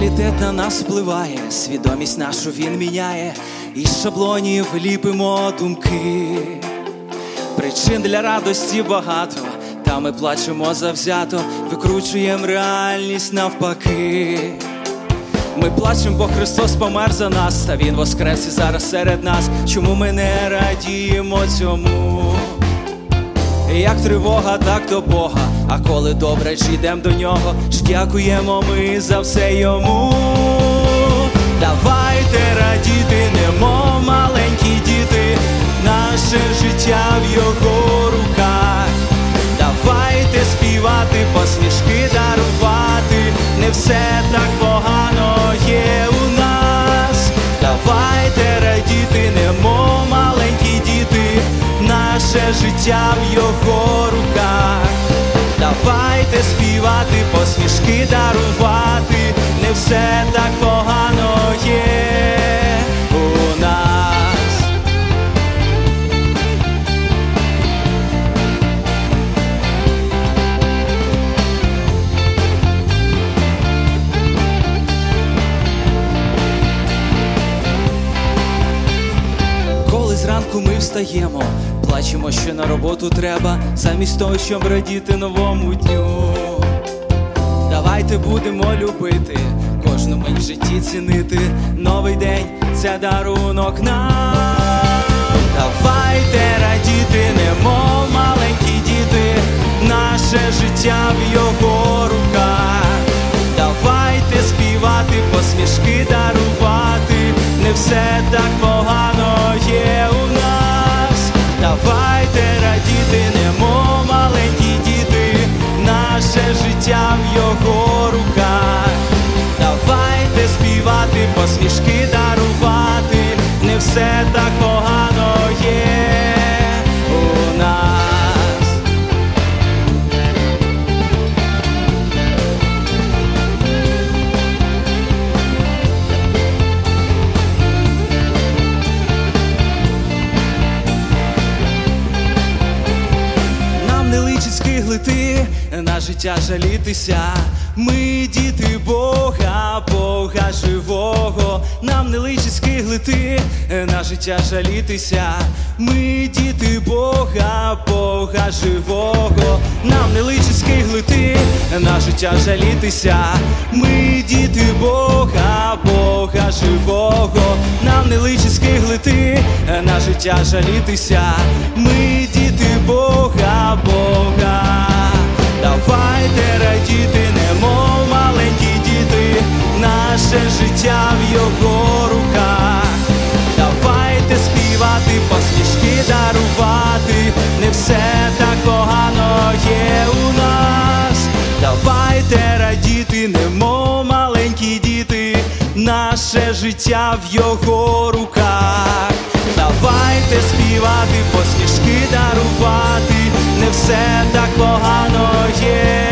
Менталітет на нас впливає, свідомість нашу він міняє, із шаблонів ліпимо думки. Причин для радості багато, та ми плачемо завзято, викручуємо реальність навпаки. Ми плачемо, бо Христос помер за нас, та Він воскрес і зараз серед нас. Чому ми не радіємо цьому? Як тривога, так до Бога, а коли добре, чи йдем до Нього, ж дякуємо ми за все Йому. Давайте радіти, немов маленькі діти, наше життя в Його руках. Давайте співати, посмішки дарувати, не все так погано є у нас. Давайте радіти, немов маленькі діти, наше життя в Його руках. Давайте співати, посмішки дарувати, не все так погано є у нас. Коли зранку ми встаємо, плачемо, що на роботу треба, замість того, щоб радіти новому дню. Давайте будемо любити, кожну мить в житті цінити, новий день – це дарунок нам. Давайте радіти, немов маленькі діти, наше життя в Його руках. Давайте співати, посмішки дарувати, не все так погано є у нас. Давайте радіти, немов маленькі діти, наше життя в Його руках. Давайте співати, посмішки дарувати, не все так погано є у нас. Скиглити, на життя жалітися. Ми діти Бога, Бога живого. Нам не личить скиглити, на життя жалітися. Ми діти Бога, Бога живого. Нам не личить скиглити, на життя жалітися. Ми діти Бога, Бога живого. Нам не личить скиглити, на життя жалітися. Ми діти Бога, Бога. Давайте радіти, немов маленькі діти, наше життя в Його руках. Давайте співати, посмішки дарувати, не все так погано є у нас. Давайте радіти, немов маленькі діти, наше життя в Його руках. Давайте співати, посмішки дарувати, не все так погано є.